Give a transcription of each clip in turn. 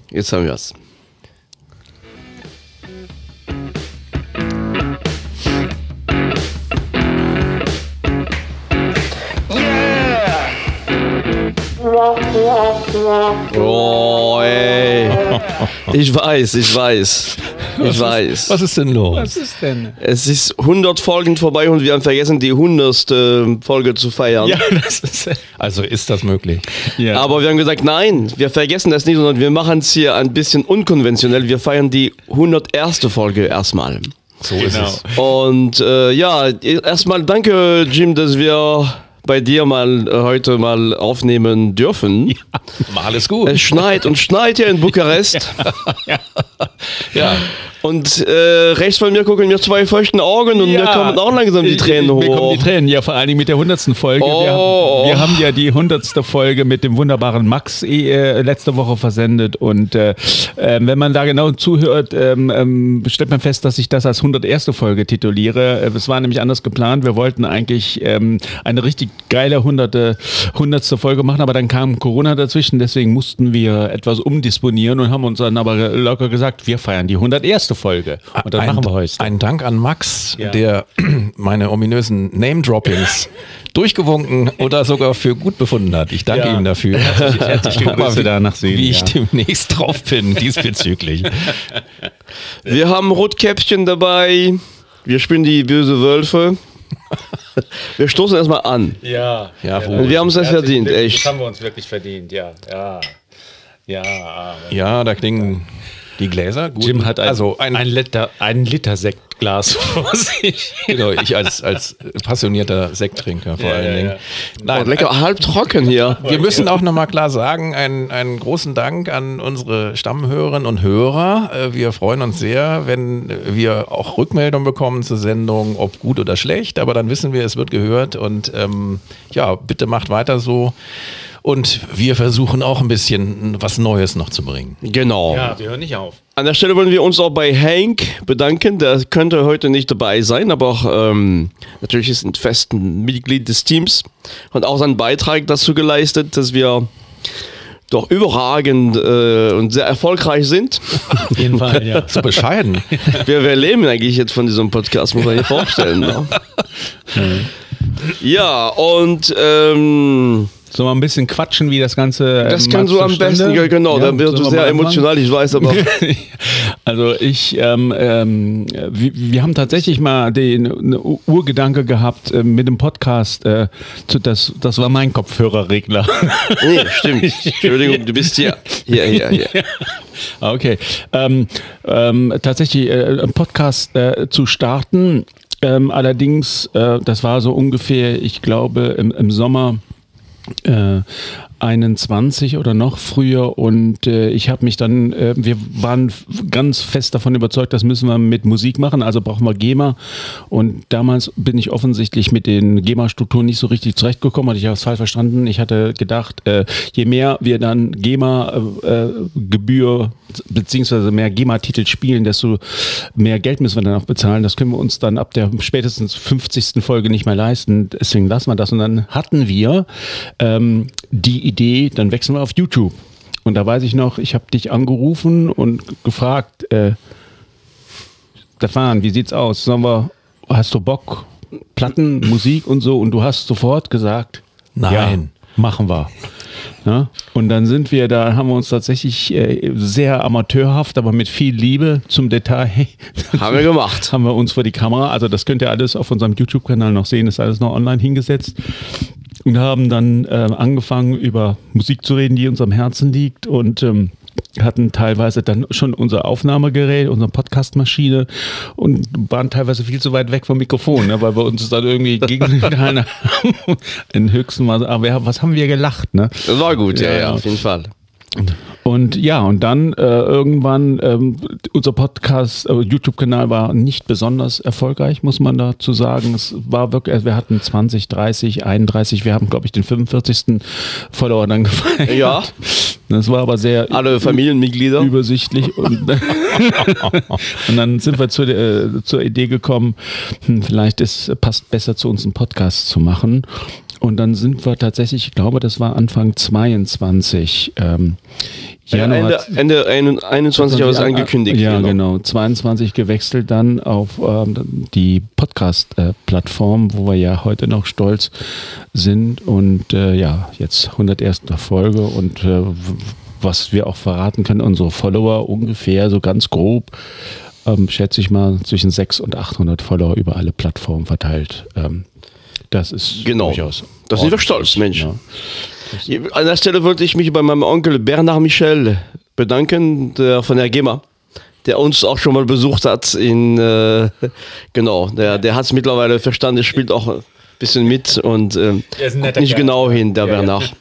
Jetzt haben wir es. Oh, ey. Ich weiß. Was ist denn los? Was ist denn? Es ist 100 Folgen vorbei und wir haben vergessen, die 100. Folge zu feiern. Ja, also ist das möglich? Ja. Aber wir haben gesagt, nein, wir vergessen das nicht, sondern wir machen es hier ein bisschen unkonventionell. Wir feiern die 101. Folge erstmal. So ist es. Und erstmal danke, Jim, dass wir bei dir heute mal aufnehmen dürfen. Ja, mal alles gut. Es schneit und schneit hier in Bukarest. Ja. Und rechts von mir gucken mir 2 feuchten Augen und mir kommen auch langsam die Tränen hoch. Mir kommen die Tränen, ja, vor allen Dingen mit der 100. Folge. Oh. Wir haben ja die 100. Folge mit dem wunderbaren Max letzte Woche versendet. Und wenn man da genau zuhört, stellt man fest, dass ich das als 101. Folge tituliere. Es war nämlich anders geplant. Wir wollten eigentlich eine richtig geile 100. Folge machen, aber dann kam Corona dazwischen. Deswegen mussten wir etwas umdisponieren und haben uns dann aber locker gesagt, wir feiern die 101. Folge. Und das machen wir heute. Ein Dank an Max, der meine ominösen Name-Droppings durchgewunken oder sogar für gut befunden hat. Ich danke ihm dafür. Herzliche Grüße da nach Süden. Wie ich demnächst drauf bin diesbezüglich. Wir haben Rotkäppchen dabei. Wir spielen die böse Wölfe. Wir stoßen erstmal an. Ja. Und wir haben es verdient, echt. Das haben wir uns wirklich verdient, ja. Ja, da klingen die Gläser gut. Jim hat ein Liter Sektglas vor sich. Genau, ich als passionierter Sekttrinker vor allen Dingen. Nein, lecker halbtrocken hier. Wir müssen auch nochmal klar sagen, einen großen Dank an unsere Stammhörerinnen und Hörer. Wir freuen uns sehr, wenn wir auch Rückmeldungen bekommen zur Sendung, ob gut oder schlecht, aber dann wissen wir, es wird gehört und bitte macht weiter so. Und wir versuchen auch ein bisschen was Neues noch zu bringen. Genau. Ja, wir hören nicht auf. An der Stelle wollen wir uns auch bei Hank bedanken. Der könnte heute nicht dabei sein, aber auch natürlich ist ein festes Mitglied des Teams und auch seinen Beitrag dazu geleistet, dass wir doch überragend und sehr erfolgreich sind. Auf jeden Fall, ja. So bescheiden. Wir leben eigentlich jetzt von diesem Podcast, muss man sich vorstellen. Ne? Ja, und so mal ein bisschen quatschen, wie das Ganze. Das kann so am besten, ja, genau. Ja, dann wirst du sehr emotional, ich weiß, aber. Also wir haben tatsächlich mal den Urgedanke gehabt mit dem Podcast. Das war mein Kopfhörerregler. Nee, stimmt. Entschuldigung, du bist hier. Hier. Okay. Tatsächlich einen Podcast zu starten. Allerdings, das war so ungefähr, ich glaube, im Sommer 21 oder noch früher und ich habe mich dann, wir waren ganz fest davon überzeugt, das müssen wir mit Musik machen, also brauchen wir GEMA und damals bin ich offensichtlich mit den GEMA-Strukturen nicht so richtig zurechtgekommen, hatte ich das falsch verstanden. Ich hatte gedacht, je mehr wir dann GEMA-Gebühr beziehungsweise mehr GEMA-Titel spielen, desto mehr Geld müssen wir dann auch bezahlen. Das können wir uns dann ab der spätestens 50. Folge nicht mehr leisten, deswegen lassen wir das und dann hatten wir die Idee, dann wechseln wir auf YouTube. Und da weiß ich noch, ich habe dich angerufen und gefragt, Stefan, wie sieht's aus? Hast du Bock? Platten, Musik und so? Und du hast sofort gesagt, nein, ja, machen wir. Ja? Und dann haben wir uns tatsächlich sehr amateurhaft, aber mit viel Liebe zum Detail haben wir gemacht. Haben wir uns vor die Kamera, also das könnt ihr alles auf unserem YouTube-Kanal noch sehen, ist alles noch online hingesetzt. Und haben dann angefangen, über Musik zu reden, die uns am Herzen liegt und hatten teilweise dann schon unser Aufnahmegerät, unsere Podcastmaschine und waren teilweise viel zu weit weg vom Mikrofon, ne, weil wir uns dann irgendwie gegeneinander in höchsten Maße, aber was haben wir gelacht, ne? Das war gut, ja, auf jeden Fall. Und ja, und dann irgendwann, unser Podcast, YouTube-Kanal war nicht besonders erfolgreich, muss man dazu sagen. Es war wirklich, wir hatten 20, 30, 31, wir haben, glaube ich, den 45. Follower dann gefeiert. Ja. Das war aber sehr alle Familienmitglieder übersichtlich. Und dann sind wir zur Idee gekommen, vielleicht passt besser zu uns einen Podcast zu machen. Und dann sind wir tatsächlich, ich glaube, das war Anfang 22. Ende 21 haben wir es angekündigt. Ja, genau. 22 gewechselt dann auf die Podcast-Plattform, wo wir ja heute noch stolz sind. Und jetzt 101. Folge. Und was wir auch verraten können, unsere Follower ungefähr so ganz grob, schätze ich mal, zwischen 600 und 800 Follower über alle Plattformen verteilt. Das ist durchaus. Da sind wir stolz, Mensch. Ja. An der Stelle wollte ich mich bei meinem Onkel Bernard Michel bedanken, der von der GEMA, der uns auch schon mal besucht hat. Der hat es mittlerweile verstanden, der spielt auch ein bisschen mit und guckt nicht genau hin, der Bernard.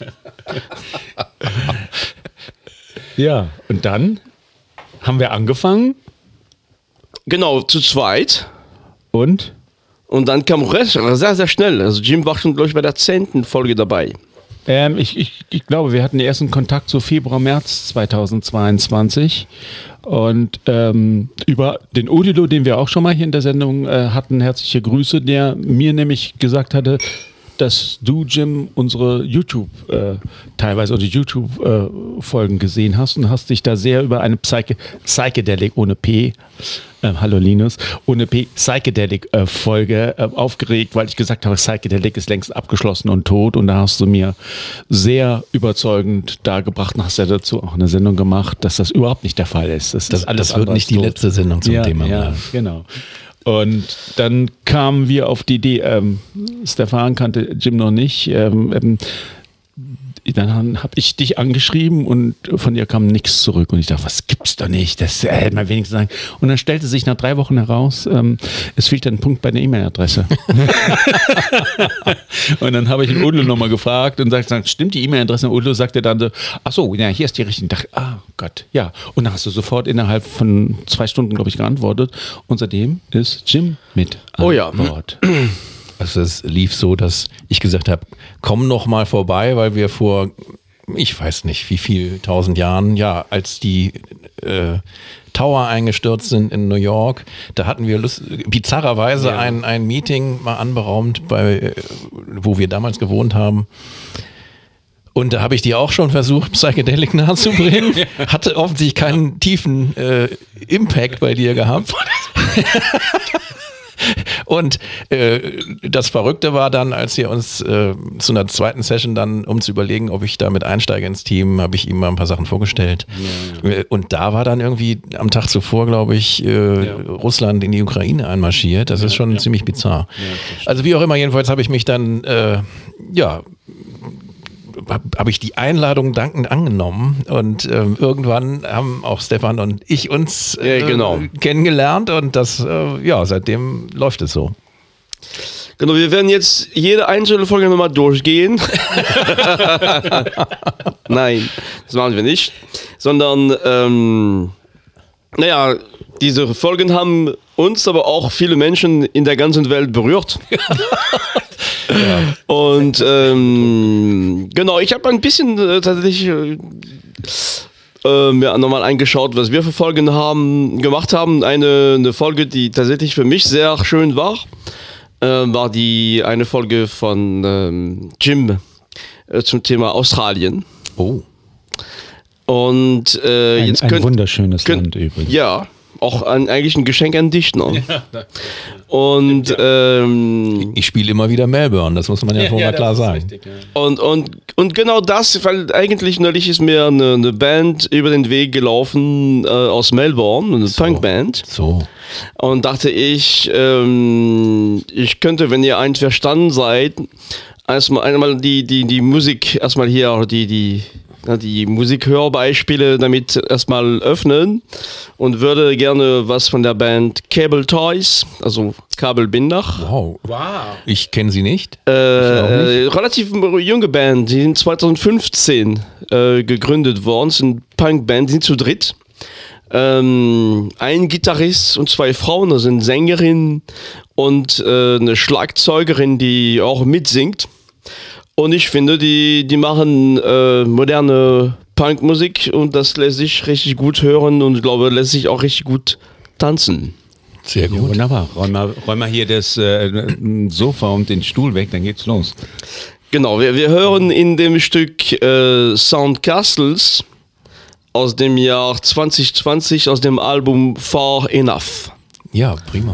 Ja, und dann haben wir angefangen. Genau, zu zweit. Und dann kam Rest sehr, sehr schnell. Also Jim war schon, glaube ich, bei der 10. Folge dabei. Ich glaube, wir hatten den ersten Kontakt so Februar, März 2022 und über den Odilo, den wir auch schon mal hier in der Sendung hatten, herzliche Grüße, der mir nämlich gesagt hatte, dass du, Jim, unsere teilweise unsere YouTube-Folgen gesehen hast und hast dich da sehr über eine Psychedelic ohne P, hallo Linus, ohne P, Psychedelic-Folge aufgeregt, weil ich gesagt habe, Psychedelic ist längst abgeschlossen und tot, und da hast du mir sehr überzeugend dargebracht und hast ja dazu auch eine Sendung gemacht, dass das überhaupt nicht der Fall ist. Das wird nicht die letzte Sendung zum Thema. Ja, genau. Und dann kamen wir auf die Idee, Stefan kannte Jim noch nicht, dann habe ich dich angeschrieben und von dir kam nichts zurück und ich dachte, was gibt's da nicht, das hätte man wenigstens sagen. Und dann stellte sich nach 3 Wochen heraus, es fehlt ein Punkt bei der E-Mail-Adresse. Und dann habe ich den Odilo nochmal gefragt und sagte, stimmt die E-Mail-Adresse? Und Odilo sagte dann so, ach so, ja, hier ist die richtige. Ich dachte, Gott, ja. Und dann hast du sofort innerhalb von 2 Stunden, glaube ich, geantwortet. Und seitdem ist Jim mit an Bord. Also es lief so, dass ich gesagt habe, komm noch mal vorbei, weil wir vor, ich weiß nicht wie viel, 1000 Jahren, als die Tower eingestürzt sind in New York, da hatten wir bizarrerweise ein Meeting mal anberaumt, wo wir damals gewohnt haben. Und da habe ich dir auch schon versucht, Psychedelic nahezubringen. Hatte offensichtlich keinen tiefen Impact bei dir gehabt. Und das Verrückte war dann, als wir uns zu einer zweiten Session dann, um zu überlegen, ob ich damit einsteige ins Team, habe ich ihm mal ein paar Sachen vorgestellt. Ja. Und da war dann irgendwie am Tag zuvor, glaube ich, Russland in die Ukraine einmarschiert. Das ist schon ziemlich bizarr. Ja, also wie auch immer, jedenfalls habe ich mich dann, habe ich die Einladung dankend angenommen und irgendwann haben auch Stefan und ich uns kennengelernt und das, seitdem läuft es so. Genau, wir werden jetzt jede einzelne Folge nochmal durchgehen. Nein, das machen wir nicht. Sondern, diese Folgen haben uns, aber auch viele Menschen in der ganzen Welt berührt. Und ich habe ein bisschen tatsächlich mir nochmal eingeschaut, was wir für Folgen gemacht haben. Eine Folge, die tatsächlich für mich sehr schön war, war eine Folge von Jim zum Thema Australien. Oh. Und ein wunderschönes Land übrigens. Ja. Auch eigentlich ein Geschenk an dich, ne? Ja. Und ich spiele immer wieder Melbourne, das muss man ja vorher klar sagen. Richtig, ja. Und genau das, weil eigentlich neulich ist mir eine Band über den Weg gelaufen aus Melbourne, eine Punkband. So. Und dachte ich könnte, wenn ihr einverstanden seid, einmal die Musik erstmal hier, die Musikhörbeispiele damit erstmal öffnen und würde gerne was von der Band Cable Toys, also Kabelbinder. Wow. Ich kenne sie nicht. Relativ junge Band, die sind 2015 gegründet worden, sind Punkband, die sind zu dritt. Ein Gitarrist und 2 Frauen, das sind Sängerin und eine Schlagzeugerin, die auch mitsingt. Und ich finde, die machen moderne Punkmusik und das lässt sich richtig gut hören und ich glaube, lässt sich auch richtig gut tanzen. Sehr gut. Ja, wunderbar. Räum mal hier das Sofa und den Stuhl weg, dann geht's los. Genau, wir hören in dem Stück Sound Castles aus dem Jahr 2020 aus dem Album Far Enough. Ja, prima.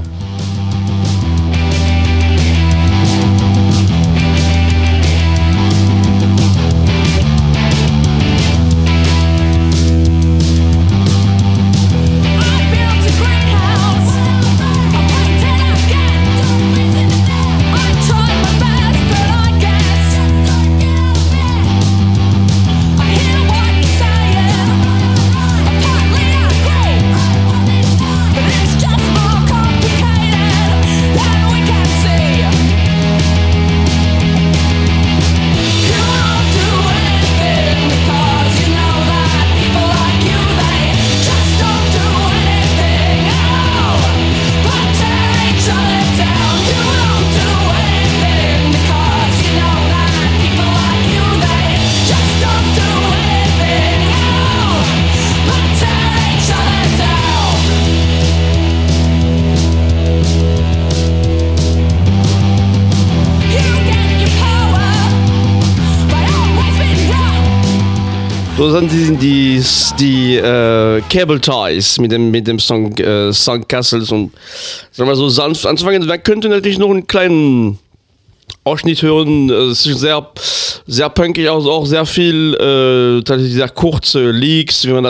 So sind die Cable Ties mit dem Song Sound Castles und sagen wir so sanft anzufangen. Man könnte natürlich noch einen kleinen Ausschnitt hören. Es ist sehr, sehr punkig, auch sehr viel sehr kurze Leaks, wie man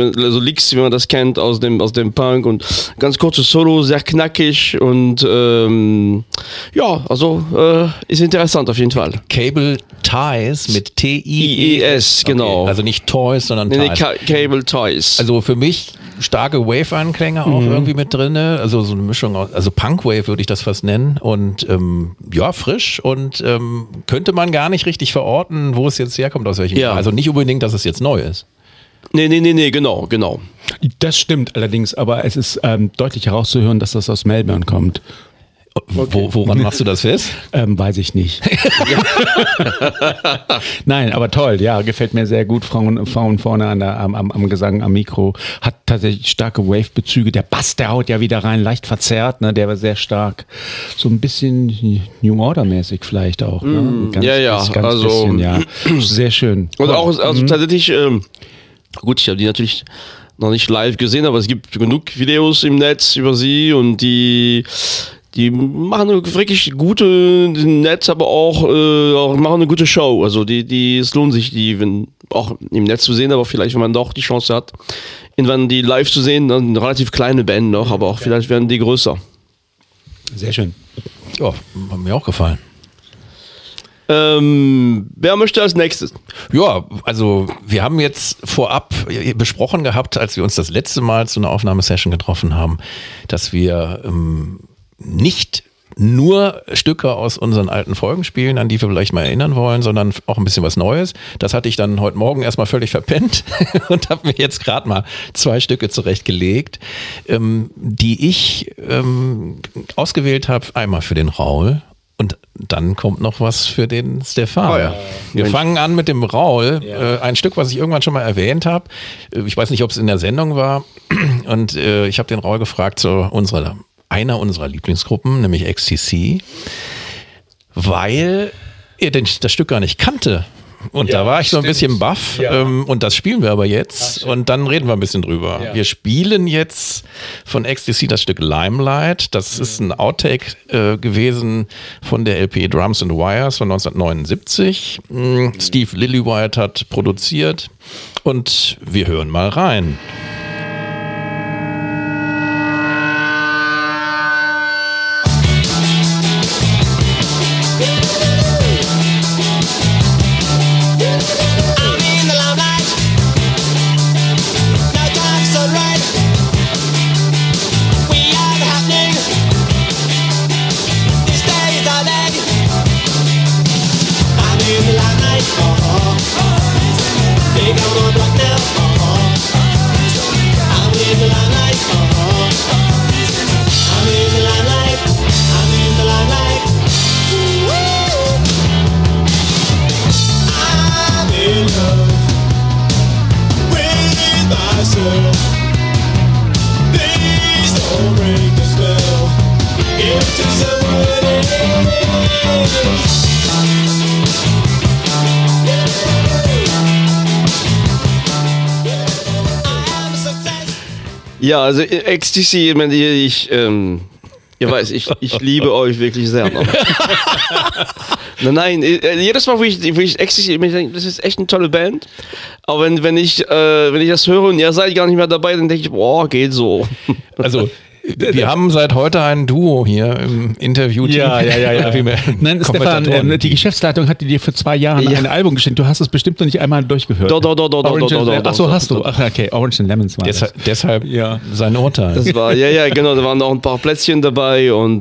das kennt aus dem Punk und ganz kurze Solo, sehr knackig und ja, also ist interessant auf jeden Fall. Cable Ties mit T-I-E-S, genau. Okay, also nicht Toys, sondern Nee, Ties. Cable Ties. Also für mich starke Wave-Anklänge auch irgendwie mit drin, also so eine Mischung aus, also Punk-Wave würde ich das fast nennen und ja, frisch und könnte man gar nicht richtig verorten, wo es jetzt herkommt, aus welchem Jahr. Also nicht unbedingt, dass es jetzt neu ist. Nee, genau. Das stimmt allerdings, aber es ist deutlich herauszuhören, dass das aus Melbourne kommt. Woran machst du das fest? Weiß ich nicht. Nein, aber toll, ja, gefällt mir sehr gut. Frauen vorne am Gesang, am Mikro, hat tatsächlich starke Wave-Bezüge. Der Bass, der haut ja wieder rein, leicht verzerrt, ne? Der war sehr stark. So ein bisschen New Order-mäßig vielleicht auch. Ne? Ganz also bisschen, ja. Sehr schön. Und auch tatsächlich, gut, ich habe die natürlich noch nicht live gesehen, aber es gibt genug Videos im Netz über sie und die machen eine wirklich gute Netz, aber auch machen eine gute Show. Also es lohnt sich, die auch im Netz zu sehen, aber vielleicht, wenn man doch die Chance hat, irgendwann die live zu sehen, dann eine relativ kleine Band noch, aber auch vielleicht werden die größer. Sehr schön. Ja, hat mir auch gefallen. Wer möchte als nächstes? Ja, also wir haben jetzt vorab besprochen gehabt, als wir uns das letzte Mal zu einer Aufnahmesession getroffen haben, dass wir nicht nur Stücke aus unseren alten Folgen spielen, an die wir vielleicht mal erinnern wollen, sondern auch ein bisschen was Neues. Das hatte ich dann heute Morgen erstmal völlig verpennt und habe mir jetzt gerade mal 2 Stücke zurechtgelegt, die ich ausgewählt habe. Einmal für den Raul und dann kommt noch was für den Stefan. Oh ja. Wir fangen an mit dem Raul, ein Stück, was ich irgendwann schon mal erwähnt habe. Ich weiß nicht, ob es in der Sendung war und ich habe den Raul gefragt zu einer unserer Lieblingsgruppen, nämlich XTC, weil er das Stück gar nicht kannte. Und da war ich so ein bisschen baff und das spielen wir aber jetzt und dann reden wir ein bisschen drüber. Ja. Wir spielen jetzt von XTC das Stück Limelight. Das ist ein Outtake gewesen von der LP Drums and Wires von 1979. Steve Lillywhite hat produziert und wir hören mal rein. Ja, also XTC, ich meine, ihr weiß, ich liebe euch wirklich sehr. Nein, jedes Mal, wo ich XTC, ich denke, das ist echt eine tolle Band. Aber wenn ich das höre und ihr seid gar nicht mehr dabei, dann denke ich, boah, geht so. Also wir haben seit heute ein Duo hier im Interview. Ja. Nein, Stefan, die Geschäftsleitung hat dir vor 2 Jahren ein Album geschenkt. Du hast es bestimmt noch nicht einmal durchgehört. Doch. Achso, hast du. Ach, okay, Orange and Lemons war das. Deshalb sein Urteil. Das war, genau, da waren noch ein paar Plätzchen dabei und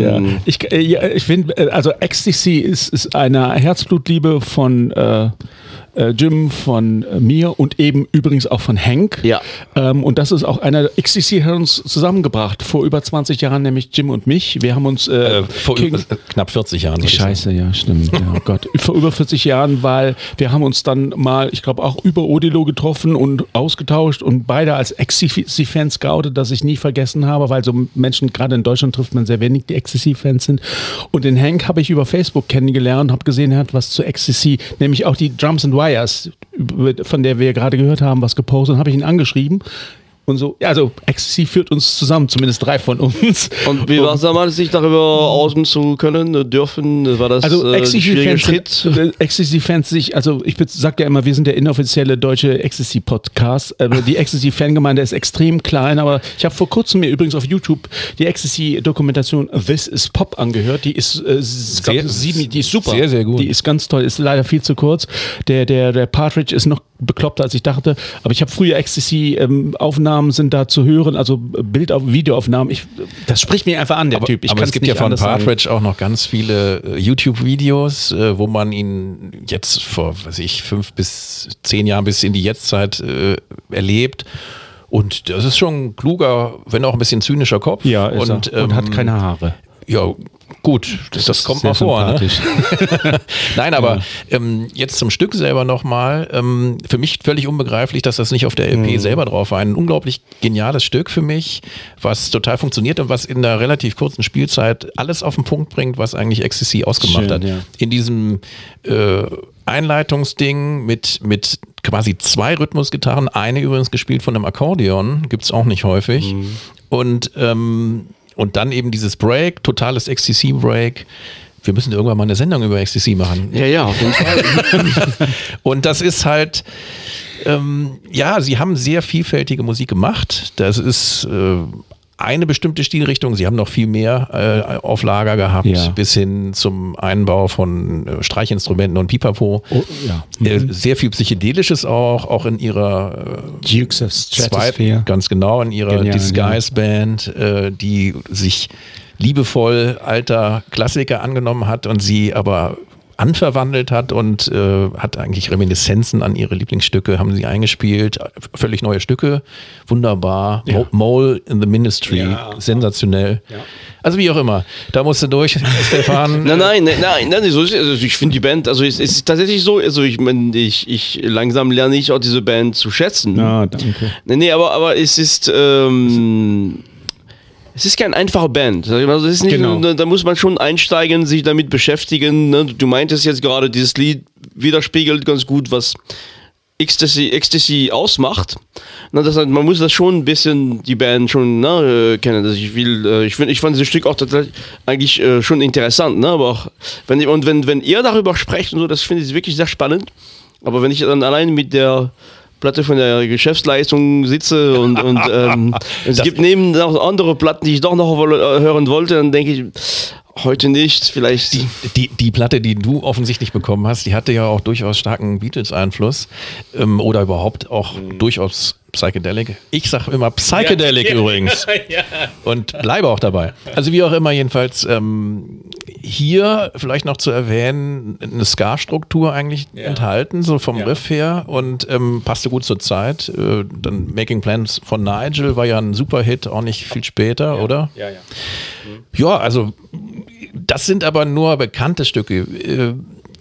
ich finde, also XTC ist eine Herzblutliebe von Jim, von mir und eben übrigens auch von Hank. Ja. Und das ist auch einer, XTC hat uns zusammengebracht, vor über 20 Jahren, nämlich Jim und mich. Wir haben uns vor knapp 40 Jahren. Scheiße, ja, stimmt. Ja, Gott. Vor über 40 Jahren, weil wir haben uns dann mal, ich glaube auch über Odilo getroffen und ausgetauscht und beide als XTC-Fans scoutet, das ich nie vergessen habe, weil so Menschen, gerade in Deutschland trifft man sehr wenig, die XTC-Fans sind. Und den Hank habe ich über Facebook kennengelernt, habe gesehen, er hat was zu XTC, nämlich auch die Drums and Wires, von der wir gerade gehört haben, was gepostet, habe ich ihn angeschrieben. Und so, ja, also XTC führt uns zusammen, zumindest 3 von uns. Und wie war es damals, sich darüber außen zu können, dürfen? War das also ein schwieriger Schritt? XTC-Fans sich, also ich sage ja immer, wir sind der inoffizielle deutsche XTC-Podcast. Die XTC-Fangemeinde ist extrem klein, aber ich habe vor kurzem mir übrigens auf YouTube die XTC-Dokumentation This is Pop angehört. Die ist, die ist super. Sehr, sehr gut. Die ist ganz toll, ist leider viel zu kurz. Der Partridge ist noch bekloppter, als ich dachte. Aber ich habe früher XTC-Aufnahmen sind da zu hören, also Videoaufnahmen. Das spricht mich einfach an, der Typ. Aber es gibt ja von Partridge auch noch ganz viele YouTube-Videos, wo man ihn jetzt vor, 5 bis 10 Jahren bis in die Jetztzeit erlebt. Und das ist schon ein kluger, wenn auch ein bisschen zynischer Kopf. Ja, und hat keine Haare. Ja, gut, das kommt mal vor. Ne? Nein, aber jetzt zum Stück selber nochmal. Für mich völlig unbegreiflich, dass das nicht auf der LP selber drauf war. Ein unglaublich geniales Stück für mich, was total funktioniert und was in einer relativ kurzen Spielzeit alles auf den Punkt bringt, was eigentlich XTC ausgemacht hat. Ja. In diesem Einleitungsding mit quasi 2 Rhythmusgitarren, eine übrigens gespielt von einem Akkordeon, gibt es auch nicht häufig. Und dann eben dieses Break, totales XTC-Break. Wir müssen irgendwann mal eine Sendung über XTC machen. Ja, auf jeden Fall. Und das ist halt, sie haben sehr vielfältige Musik gemacht. Das ist eine bestimmte Stilrichtung. Sie haben noch viel mehr auf Lager gehabt, bis hin zum Einbau von Streichinstrumenten und Pipapo. Sehr viel Psychedelisches auch in ihrer Dukes of Stratosphere. Ganz genau, in ihrer Disguise-Band, die sich liebevoll alter Klassiker angenommen hat und sie aber anverwandelt hat und hat eigentlich Reminiszenzen an ihre Lieblingsstücke, haben sie eingespielt, völlig neue Stücke, wunderbar, Mole in the Ministry, sensationell. Ja. Also wie auch immer, da musst du durch, Stefan. Nein, so ist, also ich finde die Band, also es ist tatsächlich so, also ich langsam lerne ich auch diese Band zu schätzen. Ja, danke. Nee, aber es ist keine einfache Band. Also es ist nicht, da muss man schon einsteigen, sich damit beschäftigen. Ne? Du meintest jetzt gerade, dieses Lied widerspiegelt ganz gut, was XTC ausmacht. Na, das heißt, man muss das schon ein bisschen, die Band schon kennen. Also ich fand dieses Stück auch tatsächlich eigentlich schon interessant. Ne? Aber auch, wenn ihr darüber sprecht und so, das finde ich wirklich sehr spannend. Aber wenn ich dann allein mit der Platte von der Geschäftsleistung sitze und es gibt neben noch andere Platten, die ich doch noch hören wollte, dann denke ich, heute nicht, vielleicht. Die Platte, die du offensichtlich bekommen hast, die hatte ja auch durchaus starken Beatles-Einfluss oder überhaupt auch durchaus Psychedelic. Ich sage immer Psychedelic übrigens. Und bleibe auch dabei. Also wie auch immer, jedenfalls hier vielleicht noch zu erwähnen, eine Ska-Struktur eigentlich enthalten, so vom Riff her und passte gut zur Zeit. Dann Making Plans von Nigel war ja ein Superhit, auch nicht viel später, oder? Ja, also das sind aber nur bekannte Stücke.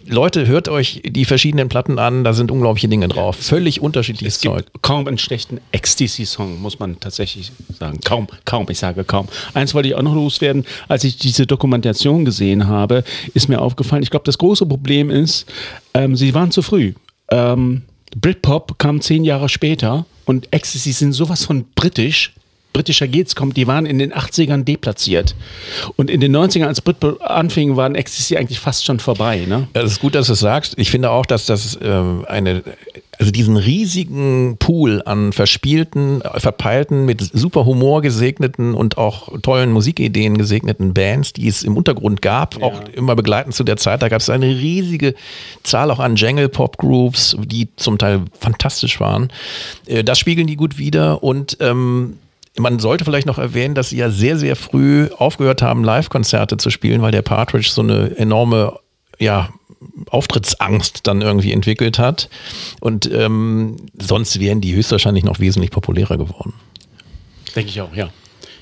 Leute, hört euch die verschiedenen Platten an, da sind unglaubliche Dinge drauf. Völlig unterschiedliches Zeug. Es gibt kaum einen schlechten Ecstasy-Song, muss man tatsächlich sagen. Kaum, ich sage kaum. Eins wollte ich auch noch loswerden. Als ich diese Dokumentation gesehen habe, ist mir aufgefallen, ich glaube, das große Problem ist, sie waren zu früh. Britpop kam 10 Jahre später und Ecstasy sind sowas von britischer geht's kommt, die waren in den 80ern deplatziert. Und in den 90ern, als Britpop anfing, waren Ecstasy eigentlich fast schon vorbei. Ne? Ja, das ist gut, dass du es sagst. Ich finde auch, dass das also diesen riesigen Pool an verspielten, verpeilten, mit super Humor gesegneten und auch tollen Musikideen gesegneten Bands, die es im Untergrund gab, auch immer begleitend zu der Zeit. Da gab es eine riesige Zahl auch an Jangle-Pop-Groups, die zum Teil fantastisch waren. Das spiegeln die gut wider und man sollte vielleicht noch erwähnen, dass sie ja sehr, sehr früh aufgehört haben, Live-Konzerte zu spielen, weil der Partridge so eine enorme, Auftrittsangst dann irgendwie entwickelt hat. Und sonst wären die höchstwahrscheinlich noch wesentlich populärer geworden. Denke ich auch, ja.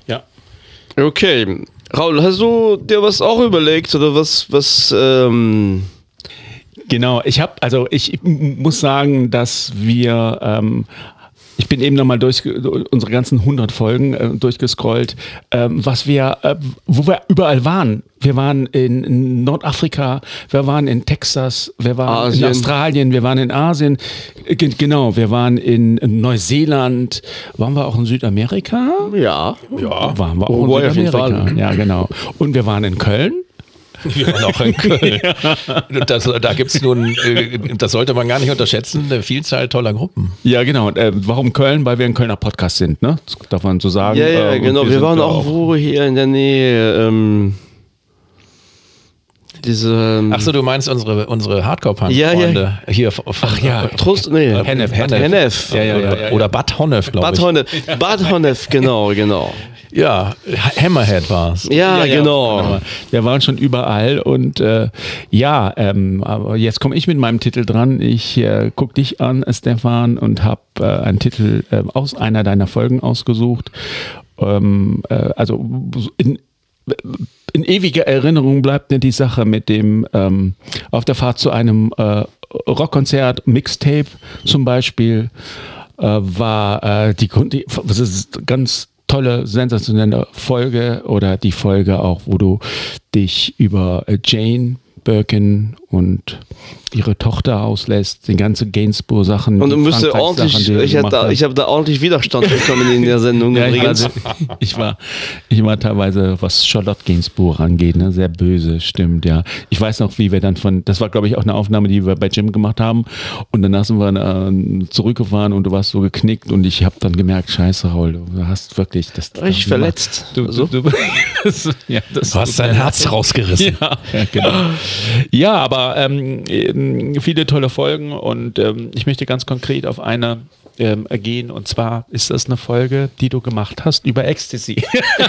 Okay. Raul, hast du dir was auch überlegt oder was Genau, ich muss sagen, dass wir ich bin eben nochmal durch unsere ganzen 100 Folgen durchgescrollt, wo wir überall waren. Wir waren in Nordafrika, wir waren in Texas, wir waren in Australien, wir waren in Asien, genau, wir waren in Neuseeland. Waren wir auch in Südamerika? Ja. Waren wir auch in Südamerika. Ja, genau. Und wir waren in Köln. Wir waren auch in Köln. Da gibt es nun, das sollte man gar nicht unterschätzen, eine Vielzahl toller Gruppen. Ja, genau. Warum Köln? Weil wir ein Kölner Podcast sind, ne? Das darf man so sagen. Ja, genau. Wir waren auch hier in der Nähe. Achso, du meinst unsere Hardcore-Punk-Freunde hier. Trost, nee. Hennef. Ja. Oder Bad Honnef, glaube ich. Bad Honnef, genau. Ja, Hammerhead war's. Ja, genau. Wir waren schon überall und aber jetzt komme ich mit meinem Titel dran. Ich gucke dich an, Stefan, und habe einen Titel aus einer deiner Folgen ausgesucht. Also in ewiger Erinnerung bleibt mir die Sache mit dem auf der Fahrt zu einem Rockkonzert, Mixtape zum Beispiel, war das ist ganz tolle, sensationelle Folge oder die Folge auch, wo du dich über Jane Birkin und ihre Tochter auslässt, die ganze Gainsbourg-Sachen. Und du müsstest ordentlich, ich habe da ordentlich Widerstand bekommen in der Sendung. Ja, ich war teilweise, was Charlotte Gainsbourg angeht, ne, sehr böse, stimmt, ja. Ich weiß noch, wie wir dann das war, glaube ich, auch eine Aufnahme, die wir bei Jim gemacht haben, und danach sind wir zurückgefahren und du warst so geknickt und ich habe dann gemerkt, scheiße, Raul, du hast wirklich das richtig verletzt. Du hast dein Herz rausgerissen. Ja, genau. Ja, aber viele tolle Folgen und ich möchte ganz konkret auf eine gehen, und zwar ist das eine Folge, die du gemacht hast über Ecstasy.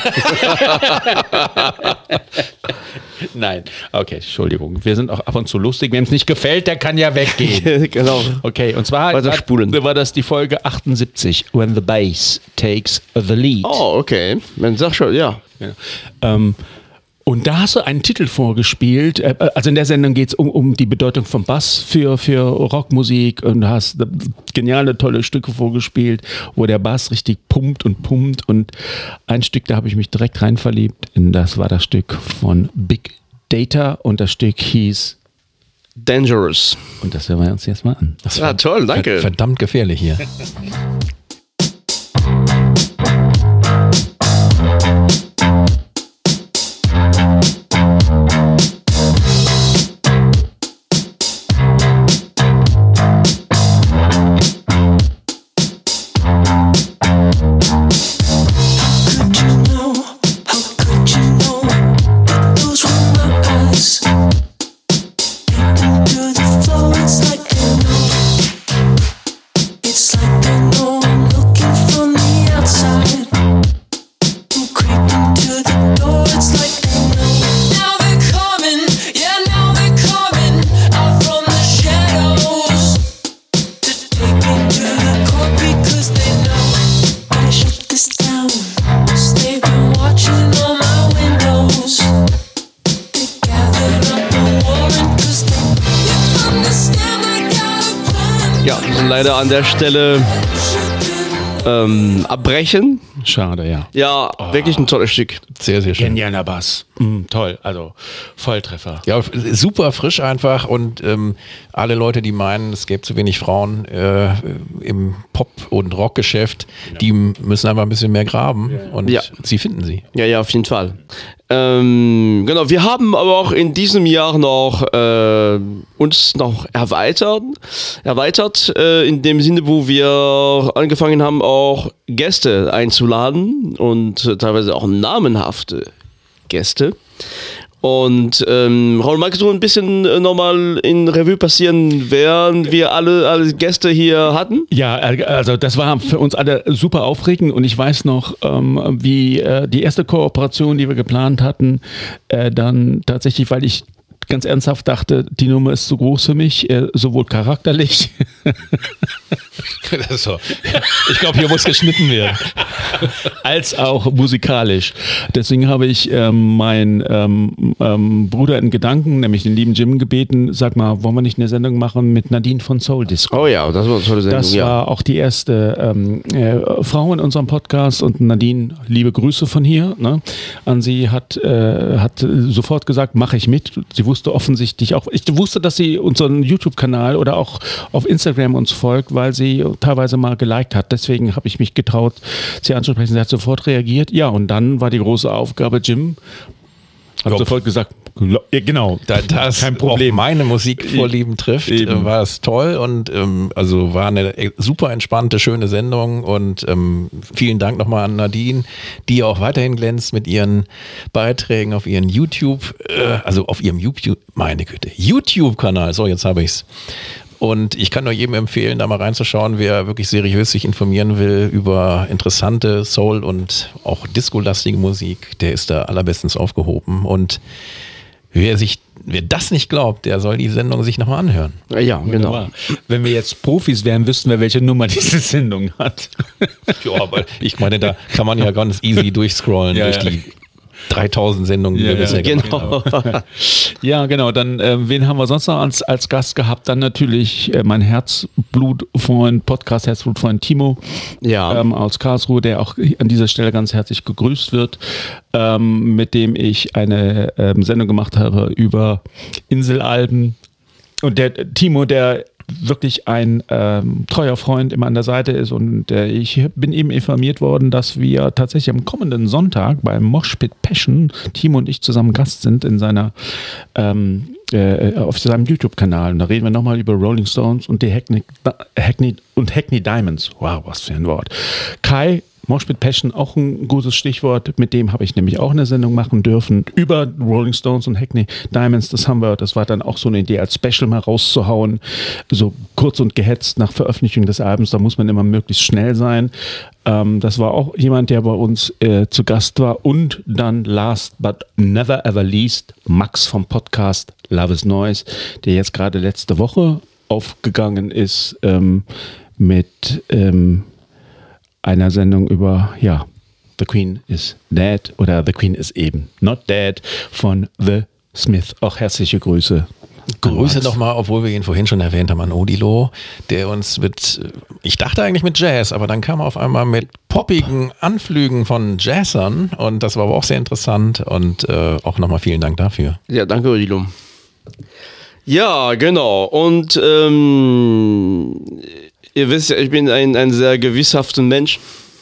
Nein, okay, Entschuldigung. Wir sind auch ab und zu lustig. Wem es nicht gefällt, der kann ja weggehen. Genau. Okay, und zwar war das die Folge 78, When the Bass Takes the Lead. Oh, okay. Man sagt schon, ja. Und da hast du einen Titel vorgespielt, also in der Sendung geht es um die Bedeutung vom Bass für Rockmusik, und du hast geniale, tolle Stücke vorgespielt, wo der Bass richtig pumpt und ein Stück, da habe ich mich direkt rein verliebt, das war das Stück von Big Data und das Stück hieß Dangerous. Und das hören wir uns jetzt mal an. Das war toll, danke. Verdammt gefährlich hier. It's like I know leider an der Stelle abbrechen. Schade, ja. Ja, wirklich ein tolles Stück. Sehr, sehr schön. Genialer Bass. Toll, also Volltreffer. Ja, super frisch einfach und alle Leute, die meinen, es gäbe zu wenig Frauen im Pop- und Rockgeschäft, die müssen einfach ein bisschen mehr graben und sie finden sie. Ja, auf jeden Fall. Genau, wir haben aber auch in diesem Jahr noch uns noch erweitert in dem Sinne, wo wir angefangen haben, auch Gäste einzuladen und teilweise auch namenhafte Gäste. Und Raul, magst du ein bisschen nochmal in Revue passieren, während wir alle Gäste hier hatten? Ja, also das war für uns alle super aufregend und ich weiß noch, wie die erste Kooperation, die wir geplant hatten, dann tatsächlich, weil ich ganz ernsthaft dachte, die Nummer ist zu groß für mich, sowohl charakterlich. So. Ich glaube, hier muss geschnitten werden. Als auch musikalisch. Deswegen habe ich meinen Bruder in Gedanken, nämlich den lieben Jim, gebeten, sag mal, wollen wir nicht eine Sendung machen mit Nadine von Soul Disco? Oh ja, das war eine tolle Sendung. Das war auch die erste Frau in unserem Podcast und Nadine, liebe Grüße von hier. Ne? An sie hat sofort gesagt, mache ich mit. Sie wusste offensichtlich auch, ich wusste, dass sie unseren YouTube-Kanal oder auch auf Instagram uns folgt, weil sie teilweise mal geliked hat. Deswegen habe ich mich getraut, sie anzusprechen. Sie hat sofort reagiert. Ja, und dann war die große Aufgabe, Jim hat sofort gesagt, genau, das kein Problem. Auch meine Musikvorlieben trifft, war es toll und also war eine super entspannte, schöne Sendung und vielen Dank nochmal an Nadine, die auch weiterhin glänzt mit ihren Beiträgen auf ihren YouTube-Kanal. So, jetzt habe ich's. Und ich kann nur jedem empfehlen, da mal reinzuschauen, wer wirklich seriös sich informieren will über interessante Soul- und auch Disco-lastige Musik, der ist da allerbestens aufgehoben. Und wer das nicht glaubt, der soll die Sendung sich nochmal anhören. Ja, genau. Wenn wir jetzt Profis wären, wüssten wir, welche Nummer diese Sendung hat. Ja, aber ich meine, da kann man ja ganz easy durchscrollen durch die 3000 Sendungen, die wir bisher gemacht haben. Ja, genau. Dann, wen haben wir sonst noch als Gast gehabt? Dann natürlich mein Herzblutfreund, Podcast-Herzblutfreund Timo aus Karlsruhe, der auch an dieser Stelle ganz herzlich gegrüßt wird, mit dem ich eine Sendung gemacht habe über Inselalben. Und der Timo, der wirklich ein treuer Freund immer an der Seite ist und ich bin eben informiert worden, dass wir tatsächlich am kommenden Sonntag beim Moshpit Passion, Timo und ich zusammen Gast sind in seiner auf seinem YouTube-Kanal und da reden wir nochmal über Rolling Stones und die Hackney Diamonds. Wow, was für ein Wort. Kai, Moshpit Passion, auch ein gutes Stichwort. Mit dem habe ich nämlich auch eine Sendung machen dürfen über Rolling Stones und Hackney Diamonds. Das war dann auch so eine Idee, als Special mal rauszuhauen. So kurz und gehetzt nach Veröffentlichung des Albums. Da muss man immer möglichst schnell sein. Das war auch jemand, der bei uns zu Gast war. Und dann last but never ever least Max vom Podcast Love is Noise, der jetzt gerade letzte Woche aufgegangen ist mit einer Sendung über, The Queen is Dead oder The Queen is eben not dead von The Smith. Auch herzliche Grüße. Grüße nochmal, obwohl wir ihn vorhin schon erwähnt haben, an Odilo, der uns ich dachte eigentlich mit Jazz, aber dann kam er auf einmal mit poppigen Anflügen von Jazzern und das war aber auch sehr interessant und auch nochmal vielen Dank dafür. Ja, danke Odilo. Ja, genau. Und ihr wisst ja, ich bin ein sehr gewisshafter Mensch.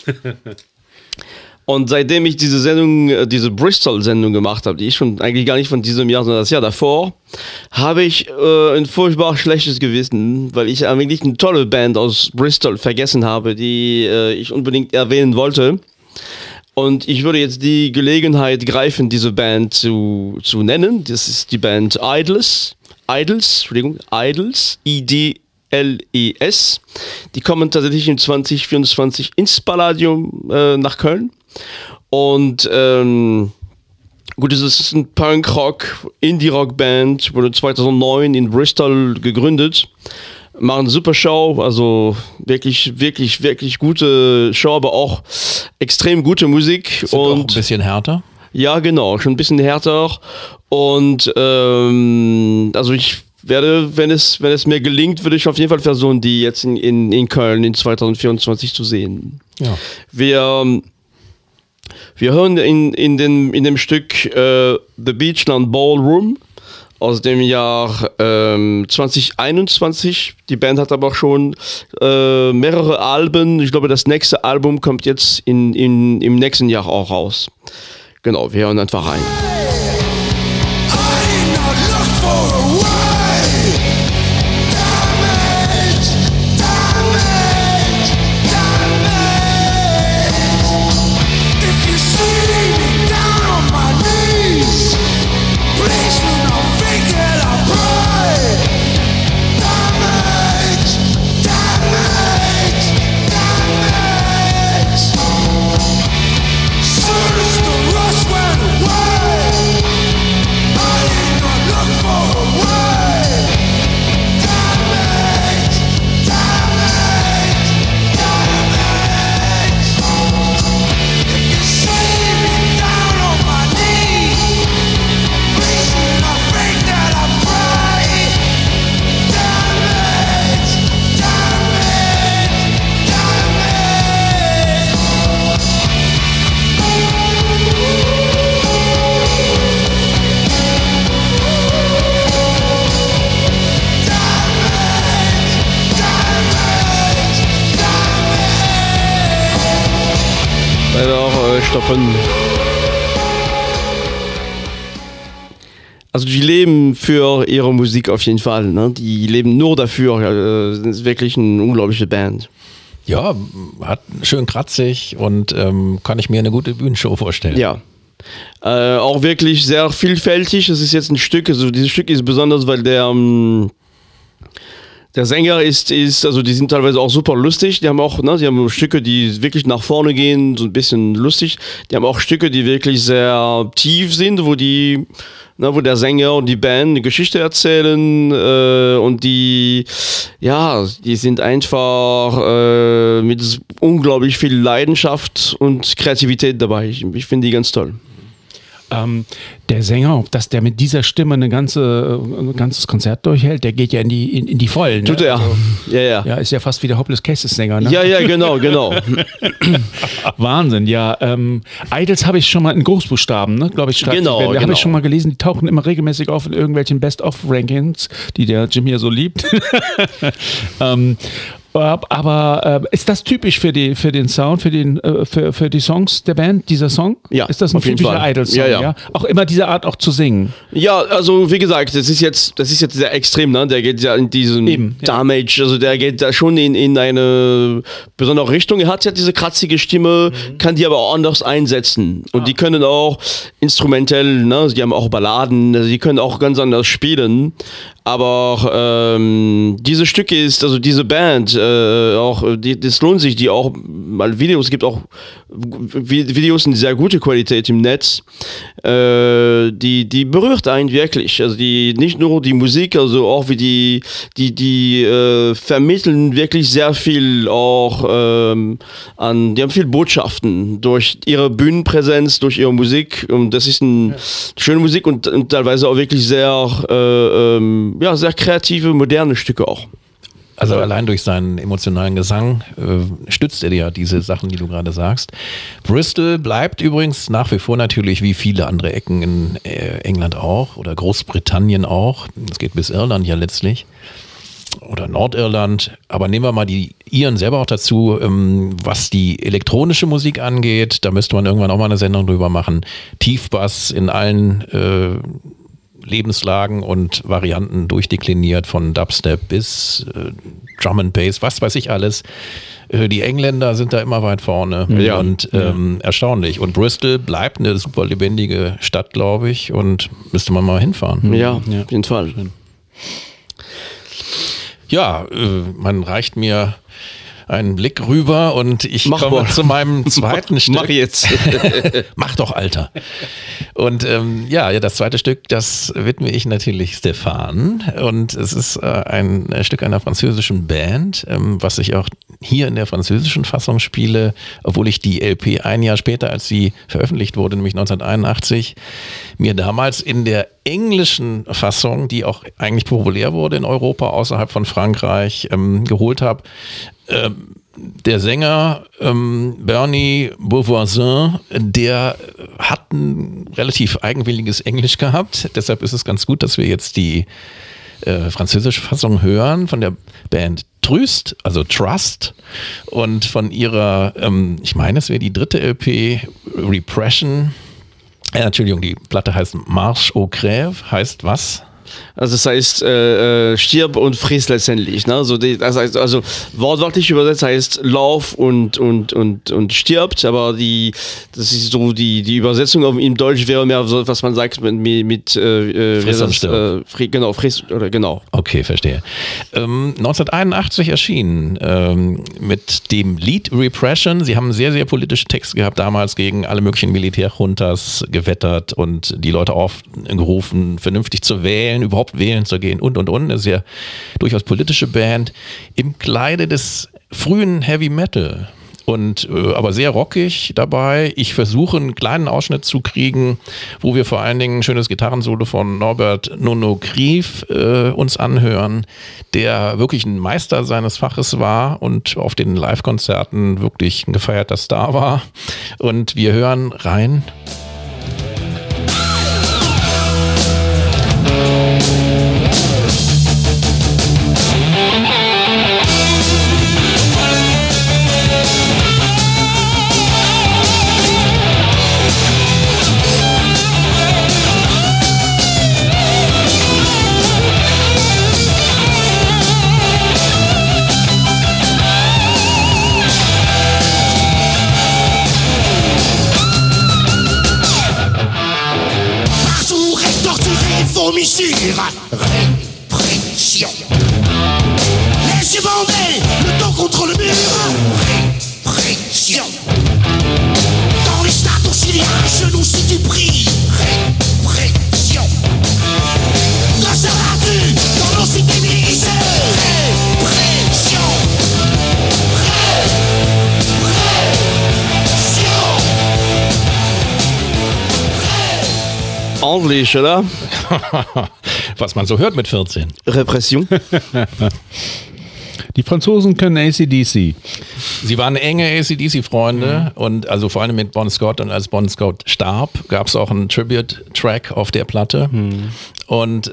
Und seitdem ich diese Bristol-Sendung gemacht habe, die ich schon eigentlich gar nicht von diesem Jahr, sondern das Jahr davor, habe ich ein furchtbar schlechtes Gewissen, weil ich eigentlich eine tolle Band aus Bristol vergessen habe, die ich unbedingt erwähnen wollte. Und ich würde jetzt die Gelegenheit greifen, diese Band zu nennen. Das ist die Band Idols, IDLES. Die kommen tatsächlich im 2024 ins Palladium nach Köln. Und gut, es ist ein Punk-Rock, Indie-Rock-Band, wurde 2009 in Bristol gegründet. Machen eine super Show, also wirklich, wirklich, wirklich gute Show, aber auch extrem gute Musik. Sind auch ein bisschen härter? Ja, genau, schon ein bisschen härter. Und also ich werde, wenn es mir gelingt, würde ich auf jeden Fall versuchen, die jetzt in Köln in 2024 zu sehen. Ja. Wir hören in dem Stück The Beachland Ballroom aus dem Jahr 2021. Die Band hat aber auch schon mehrere Alben. Ich glaube, das nächste Album kommt jetzt im nächsten Jahr auch raus. Genau, wir hören einfach rein. Stoppen. Also die leben für ihre Musik auf jeden Fall. Ne? Die leben nur dafür. Das ist wirklich eine unglaubliche Band. Ja, hat schön kratzig und kann ich mir eine gute Bühnenshow vorstellen. Ja. Auch wirklich sehr vielfältig. Das ist jetzt ein Stück, also dieses Stück ist besonders, weil der Sänger ist, also die sind teilweise auch super lustig. Die haben auch, die haben Stücke, die wirklich nach vorne gehen, so ein bisschen lustig. Die haben auch Stücke, die wirklich sehr tief sind, wo der Sänger und die Band eine Geschichte erzählen und die sind einfach mit unglaublich viel Leidenschaft und Kreativität dabei. Ich finde die ganz toll. Der Sänger, dass der mit dieser Stimme ein ganzes Konzert durchhält, der geht ja in die Vollen. Tut er. Also, ja. Ja, ist ja fast wie der Hopeless Cases Sänger. Ne? Ja, genau. Wahnsinn, ja. Idols habe ich schon mal in Großbuchstaben, ne, glaube ich. Genau. Habe ich schon mal gelesen, die tauchen immer regelmäßig auf in irgendwelchen Best-of-Rankings, die der Jim hier so liebt. Aber ist das typisch für den Sound, für die Songs der Band, dieser Song? Ja, ist das ein typischer Idols-Song? Ja. Auch immer diese Art auch zu singen. Ja, also wie gesagt, das ist jetzt sehr extrem, ne? Der geht ja in diesem Damage, also der geht da schon in eine besondere Richtung. Er hat ja diese kratzige Stimme, kann die aber auch anders einsetzen. Und die können auch instrumentell, ne? Die haben auch Balladen, also die können auch ganz anders spielen. Aber diese Stücke also diese Band, das lohnt sich, die auch mal Videos, es gibt auch Videos in sehr gute Qualität im Netz, die berührt einen wirklich, also die nicht nur die Musik, also auch wie die vermitteln wirklich sehr viel auch die haben viel Botschaften durch ihre Bühnenpräsenz, durch ihre Musik und das ist eine schöne Musik und teilweise auch wirklich sehr sehr kreative, moderne Stücke auch. Also allein durch seinen emotionalen Gesang stützt er ja diese Sachen, die du gerade sagst. Bristol bleibt übrigens nach wie vor natürlich wie viele andere Ecken in England auch oder Großbritannien auch. Das geht bis Irland ja letztlich. Oder Nordirland. Aber nehmen wir mal die Iren selber auch dazu, was die elektronische Musik angeht. Da müsste man irgendwann auch mal eine Sendung drüber machen. Tiefbass in allen Lebenslagen und Varianten durchdekliniert, von Dubstep bis Drum and Bass, was weiß ich alles. Die Engländer sind da immer weit vorne und erstaunlich. Und Bristol bleibt eine super lebendige Stadt, glaube ich, und müsste man mal hinfahren. Ja, auf jeden Fall. Ja, man reicht mir einen Blick rüber und ich komme zu meinem zweiten Stück. Mach jetzt. Mach doch, Alter. Und das zweite Stück, das widme ich natürlich Stefan. Und es ist ein Stück einer französischen Band, was ich auch hier in der französischen Fassung spiele, obwohl ich die LP ein Jahr später, als sie veröffentlicht wurde, nämlich 1981, mir damals in der englischen Fassung, die auch eigentlich populär wurde in Europa, außerhalb von Frankreich, geholt habe. Der Sänger Bernie Beauvoisin, der hat ein relativ eigenwilliges Englisch gehabt. Deshalb ist es ganz gut, dass wir jetzt die französische Fassung hören von der Band Trust, also Trust, und von ihrer, ich meine, es wäre die dritte LP, Repression. Entschuldigung, die Platte heißt Marche aux Crèves, heißt was? Also das heißt, stirb und friss letztendlich. Ne? Also, das heißt, also wortwörtlich übersetzt heißt Lauf und stirbt, aber das ist so die Übersetzung im Deutsch wäre mehr so, was man sagt mit friss und stirb. Genau, friss oder genau. Okay, verstehe. 1981 erschienen mit dem Lied Repression. Sie haben sehr, sehr politische Texte gehabt, damals gegen alle möglichen Militärjuntas gewettert und die Leute aufgerufen, vernünftig zu wählen, überhaupt wählen zu gehen und. Eine sehr durchaus politische Band im Kleide des frühen Heavy Metal und aber sehr rockig dabei. Ich versuche einen kleinen Ausschnitt zu kriegen, wo wir vor allen Dingen ein schönes Gitarrensolo von Norbert Nono Grief uns anhören, der wirklich ein Meister seines Faches war und auf den Live-Konzerten wirklich ein gefeierter Star war. Und wir hören rein. Répression. Les yeux bandés, le dos contre le mur. Répression. Dans les stades aussi un genou si tu pries. Répression. Quand seras-tu dans nos cités milices? Répression. Ordentlich, oder? Was man so hört mit 14. Repression. Die Franzosen können AC/DC. Sie waren enge AC/DC-Freunde und also vor allem mit Bon Scott, und als Bon Scott starb, gab es auch einen Tribute-Track auf der Platte. Und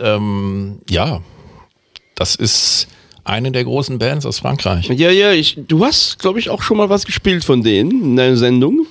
das ist eine der großen Bands aus Frankreich. Ja, du hast, glaube ich, auch schon mal was gespielt von denen in deiner Sendung.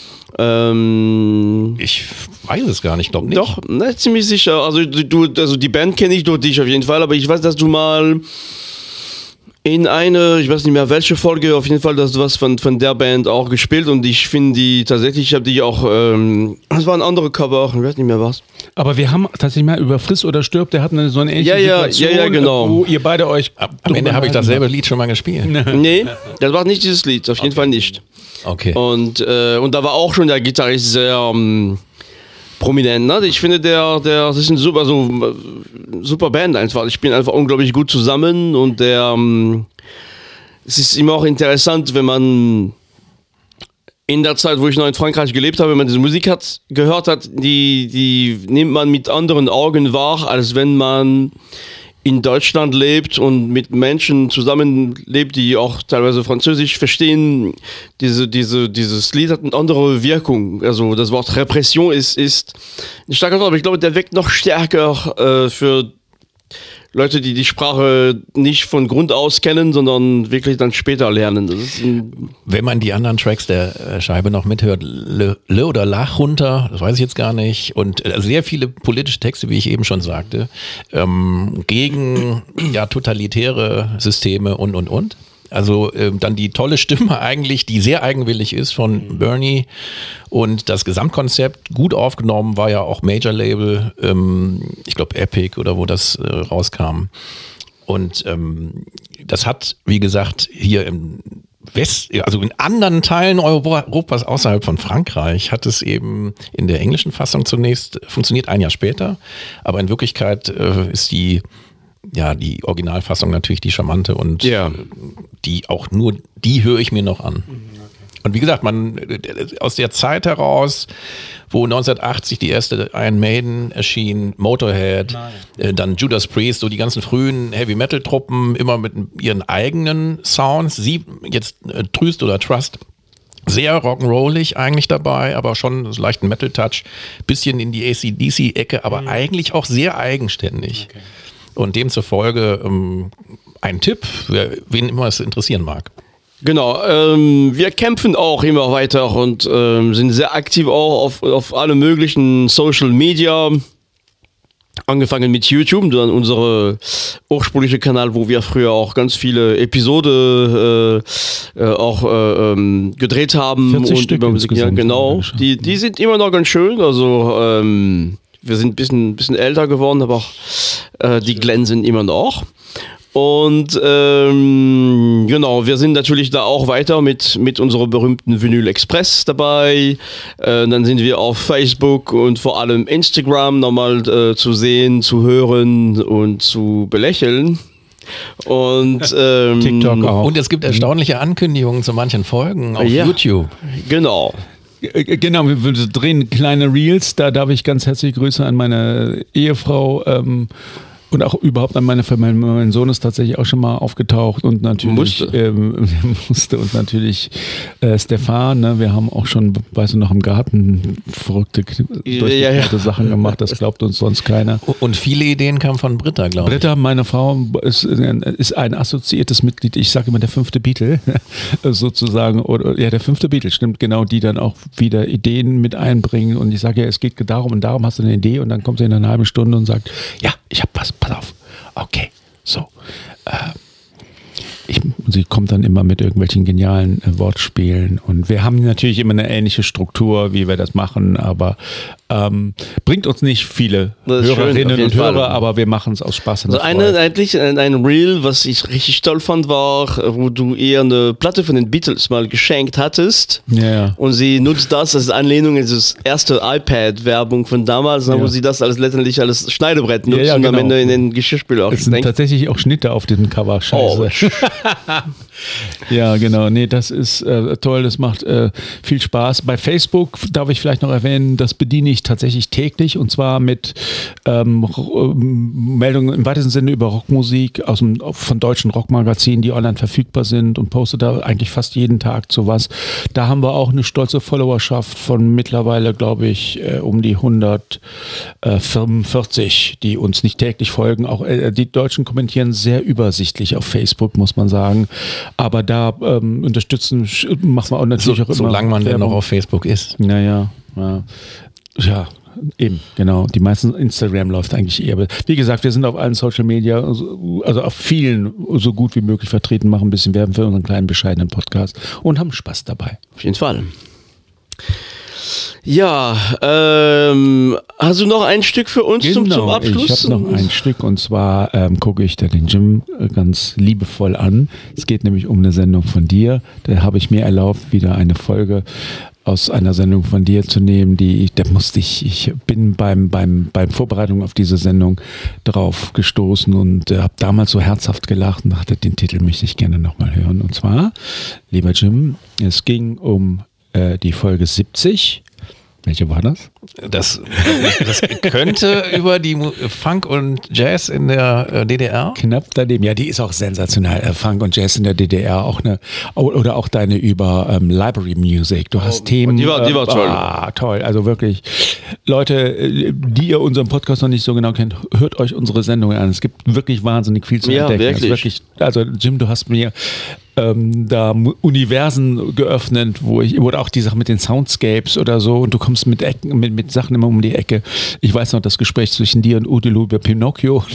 Ich weiß es gar nicht, glaube nicht. Doch, ziemlich sicher. Also die Band kenne ich durch dich auf jeden Fall, aber ich weiß, dass du mal in ich weiß nicht mehr welche Folge, auf jeden Fall, dass du was von der Band auch gespielt, und ich finde die tatsächlich, ich habe die auch, das war ein anderer Cover auch, ich weiß nicht mehr was. Aber wir haben tatsächlich mal über Friss oder Stirb, der hat so eine ähnliche Situation, ja, genau. Wo ihr beide euch... Am Ende habe ich dasselbe Lied schon mal gespielt. Nee, das war nicht dieses Lied, auf jeden Fall nicht. Okay. Und da war auch schon der Gitarrist sehr prominent. Ne? Ich finde, das ist ein super Band einfach. Ich bin einfach unglaublich gut zusammen, und es ist immer auch interessant, wenn man in der Zeit, wo ich noch in Frankreich gelebt habe, wenn man diese Musik gehört hat, die nimmt man mit anderen Augen wahr, als wenn man in Deutschland lebt und mit Menschen zusammenlebt, die auch teilweise Französisch verstehen. Dieses Lied hat eine andere Wirkung. Also das Wort Repression ist ein starker Wort, aber ich glaube, der wirkt noch stärker für Leute, die die Sprache nicht von Grund aus kennen, sondern wirklich dann später lernen. Das ist wenn man die anderen Tracks der Scheibe noch mithört, Le oder La runter, das weiß ich jetzt gar nicht, und sehr viele politische Texte, wie ich eben schon sagte, gegen totalitäre Systeme und. Also dann die tolle Stimme eigentlich, die sehr eigenwillig ist von Bernie, und das Gesamtkonzept gut aufgenommen, war ja auch Major-Label, ich glaube Epic oder wo das rauskam. Und das hat, wie gesagt, hier also in anderen Teilen Europas außerhalb von Frankreich hat es eben in der englischen Fassung zunächst funktioniert, ein Jahr später, aber in Wirklichkeit ist die Originalfassung natürlich die charmante und die höre ich mir noch an. Und wie gesagt, aus der Zeit heraus, wo 1980 die erste Iron Maiden erschien, Motorhead, dann Judas Priest, so die ganzen frühen Heavy-Metal-Truppen, immer mit ihren eigenen Sounds, sie jetzt Trüst oder Trust, sehr rock'n'rollig eigentlich dabei, aber schon so leichten Metal-Touch, bisschen in die AC/DC-Ecke, aber eigentlich auch sehr eigenständig. Okay. Und demzufolge ein Tipp, wen immer es interessieren mag. Genau, wir kämpfen auch immer weiter und sind sehr aktiv auch auf alle möglichen Social Media. Angefangen mit YouTube, dann unsere ursprüngliche Kanal, wo wir früher auch ganz viele Episoden gedreht haben. 40 und Stück über Musik, ja, genau. Die sind immer noch ganz schön, also wir sind ein bisschen älter geworden, aber auch die glänzen immer noch. Und genau, wir sind natürlich da auch weiter mit unserer berühmten Vinyl Express dabei. Dann sind wir auf Facebook und vor allem Instagram nochmal zu sehen, zu hören und zu belächeln. Und TikTok auch. Und es gibt erstaunliche Ankündigungen zu manchen Folgen auf YouTube. Genau. Genau, wir drehen kleine Reels. Da darf ich ganz herzliche Grüße an meine Ehefrau und auch überhaupt an meine Familie. Mein Sohn ist tatsächlich auch schon mal aufgetaucht und natürlich musste und natürlich Stefan, ne, wir haben auch schon, weißt du, noch im Garten verrückte Sachen gemacht, das glaubt uns sonst keiner. Und viele Ideen kamen von Britta, glaube ich. Britta, meine Frau, ist ein assoziiertes Mitglied, ich sage immer der 5. Beatle, sozusagen, oder ja, der 5. Beatle, stimmt, genau, die dann auch wieder Ideen mit einbringen und ich sage ja, es geht darum und darum hast du eine Idee und dann kommt sie in einer halben Stunde und sagt, ja, ich habe was. Pass auf. Okay, so. Sie kommt dann immer mit irgendwelchen genialen Wortspielen und wir haben natürlich immer eine ähnliche Struktur, wie wir das machen, aber bringt uns nicht viele Hörerinnen und Hörer, aber wir machen es aus Spaß. Also ein Reel, was ich richtig toll fand, war, wo du ihr eine Platte von den Beatles mal geschenkt hattest und sie nutzt das als Anlehnung an das erste iPad-Werbung von damals, wo sie das letztendlich als Schneidebrett nutzt und am Ende in den Geschirrspüler auch. Es sind tatsächlich auch Schnitte auf diesem Cover, scheiße. Ja, genau. Nee, das ist toll, das macht viel Spaß. Bei Facebook darf ich vielleicht noch erwähnen, das bediene ich tatsächlich täglich und zwar mit Meldungen im weitesten Sinne über Rockmusik von deutschen Rockmagazinen, die online verfügbar sind und poste da eigentlich fast jeden Tag zu was. Da haben wir auch eine stolze Followerschaft von mittlerweile, glaube ich, um die 145, die uns nicht täglich folgen. Auch die Deutschen kommentieren sehr übersichtlich auf Facebook, muss man sagen. Aber da unterstützen, machen wir auch natürlich auch immer. Solange man denn noch auf Facebook ist. Ja, eben, genau. Die meisten Instagram läuft eigentlich eher. Aber wie gesagt, wir sind auf allen Social Media, also auf vielen so gut wie möglich vertreten, machen ein bisschen Werbung für unseren kleinen, bescheidenen Podcast und haben Spaß dabei. Auf jeden Fall. Ja, hast du noch ein Stück für uns zum Abschluss? Ich habe noch ein Stück und zwar gucke ich da den Jim ganz liebevoll an. Es geht nämlich um eine Sendung von dir. Da habe ich mir erlaubt, wieder eine Folge aus einer Sendung von dir zu nehmen, ich bin beim Vorbereitung auf diese Sendung drauf gestoßen und habe damals so herzhaft gelacht und dachte, den Titel möchte ich gerne nochmal hören. Und zwar, lieber Jim, es ging um die Folge 70. Welche war das? Das könnte über die Funk und Jazz in der DDR. Knapp daneben. Ja, die ist auch sensationell. Funk und Jazz in der DDR auch oder auch deine über Library Music. Du hast Themen. Die war toll. Toll. Also wirklich, Leute, die ihr unseren Podcast noch nicht so genau kennt, hört euch unsere Sendungen an. Es gibt wirklich wahnsinnig viel zu entdecken. Also Jim, du hast mir da Universen geöffnet, oder auch die Sache mit den Soundscapes oder so und du kommst mit Ecken, mit Sachen immer um die Ecke. Ich weiß noch, das Gespräch zwischen dir und Udilu über Pinocchio.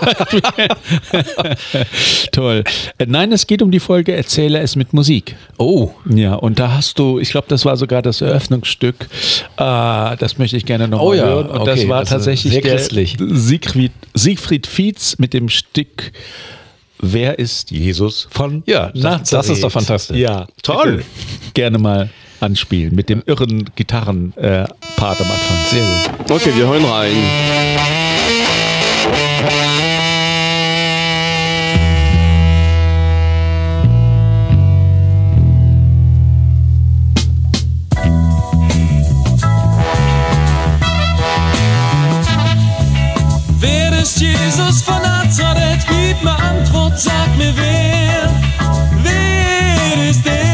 Toll. Nein, es geht um die Folge Erzähle es mit Musik. Oh. Ja, und da hast du, ich glaube, das war sogar das Eröffnungsstück, das möchte ich gerne noch mal hören. Und das war tatsächlich sehr christlich. Siegfried Fietz mit dem Stück Wer ist Jesus von Ja, das ist doch fantastisch. Ja, Toll. bitte gerne mal anspielen mit dem irren Gitarrenpart am Anfang. Sehr gut. Okay, wir hören rein. Wer ist Jesus von Nazareth? Gib mir Antwort, sag mir wer. Wer ist der?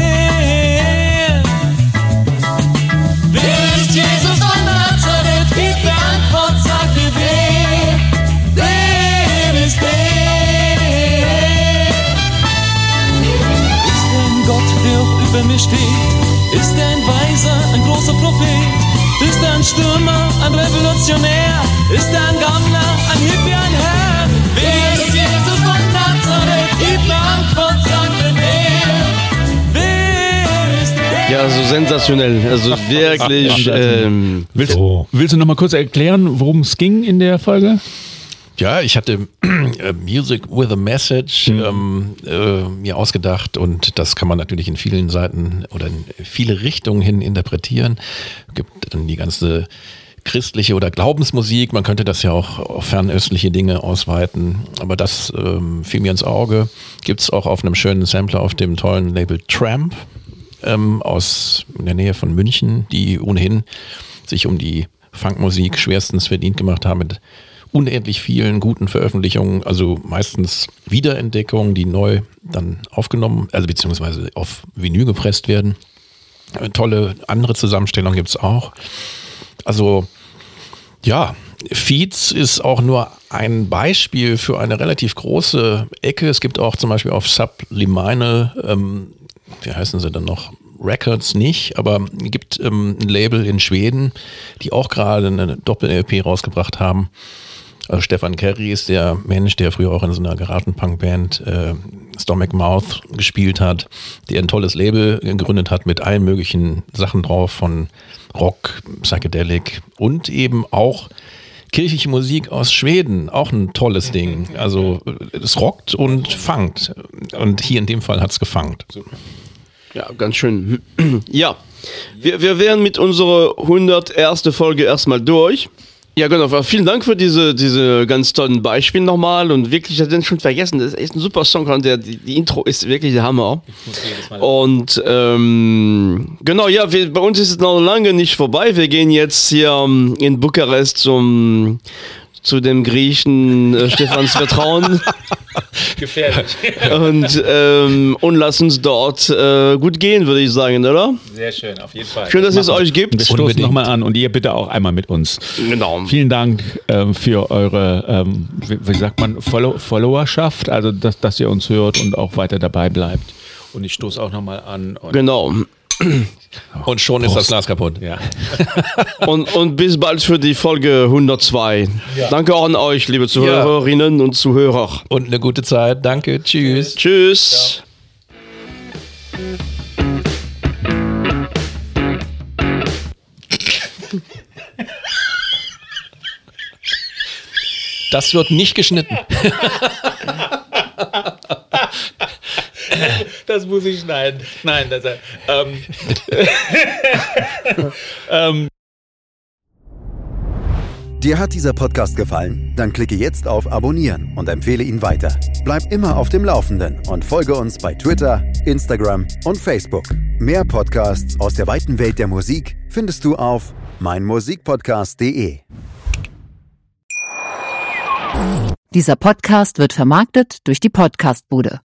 Wer ist Jesus von Nazareth? Gib mir Antwort, sag mir wer. Wer ist der? Ist er ein Gott, der auch über mir steht? Ist er ein Weiser, ein großer Prophet? Ist er ein Stürmer, ein Revolutionär? Ist er ein Gammler, ein Hippie, ein Herr? Wer ist Jesus von Nazareth? Gib mir Antwort, sag mir wer. Wer ist der? Ja, so sensationell. Also wirklich. Willst du noch mal kurz erklären, worum es ging in der Folge? Ja, ich hatte Music with a Message mir ausgedacht und das kann man natürlich in vielen Seiten oder in viele Richtungen hin interpretieren. Es gibt dann die ganze christliche oder Glaubensmusik, man könnte das ja auch auf fernöstliche Dinge ausweiten, aber das fiel mir ins Auge. Gibt es auch auf einem schönen Sampler auf dem tollen Label Tramp aus in der Nähe von München, die ohnehin sich um die Funkmusik schwerstens verdient gemacht haben mit unendlich vielen guten Veröffentlichungen, also meistens Wiederentdeckungen, die neu dann aufgenommen, also beziehungsweise auf Vinyl gepresst werden. Tolle andere Zusammenstellungen gibt es auch. Also ja, Feeds ist auch nur ein Beispiel für eine relativ große Ecke. Es gibt auch zum Beispiel auf Subliminal, wie heißen sie denn noch? Records nicht, aber es gibt ein Label in Schweden, die auch gerade eine Doppel-LP rausgebracht haben. Also Stefan Kerry ist der Mensch, der früher auch in so einer Garagenpunk-Band Stomach Mouth gespielt hat, der ein tolles Label gegründet hat mit allen möglichen Sachen drauf, von Rock, Psychedelic und eben auch kirchliche Musik aus Schweden, auch ein tolles Ding. Also es rockt und funkt und hier in dem Fall hat es gefunkt. Ja, ganz schön. Ja, wir wären mit unserer 101. Folge erstmal durch. Ja, genau. Vielen Dank für diese ganz tollen Beispiele nochmal. Und wirklich, ich hatte den schon vergessen. Das ist echt ein super Song. Und die Intro ist wirklich der Hammer. Und genau, ja, bei uns ist es noch lange nicht vorbei. Wir gehen jetzt hier in Bukarest zu dem Griechen Stefans Vertrauen. Gefährlich. Und lasst uns dort gut gehen, würde ich sagen, oder? Sehr schön, auf jeden Fall. Schön, dass es euch gibt. Wir stoßen nochmal an und ihr bitte auch einmal mit uns. Genau. Vielen Dank für eure, wie sagt man, Followerschaft, also dass ihr uns hört und auch weiter dabei bleibt. Und ich stoße auch nochmal an. Genau. Und schon ist das Glas kaputt. Ja. und bis bald für die Folge 102. Ja. Danke auch an euch, liebe Zuhörerinnen und Zuhörer. Und eine gute Zeit. Danke. Tschüss. Tschüss. Das wird nicht geschnitten. Das muss ich schneiden. Nein, das Dir hat dieser Podcast gefallen? Dann klicke jetzt auf Abonnieren und empfehle ihn weiter. Bleib immer auf dem Laufenden und folge uns bei Twitter, Instagram und Facebook. Mehr Podcasts aus der weiten Welt der Musik findest du auf meinmusikpodcast.de. Dieser Podcast wird vermarktet durch die Podcastbude.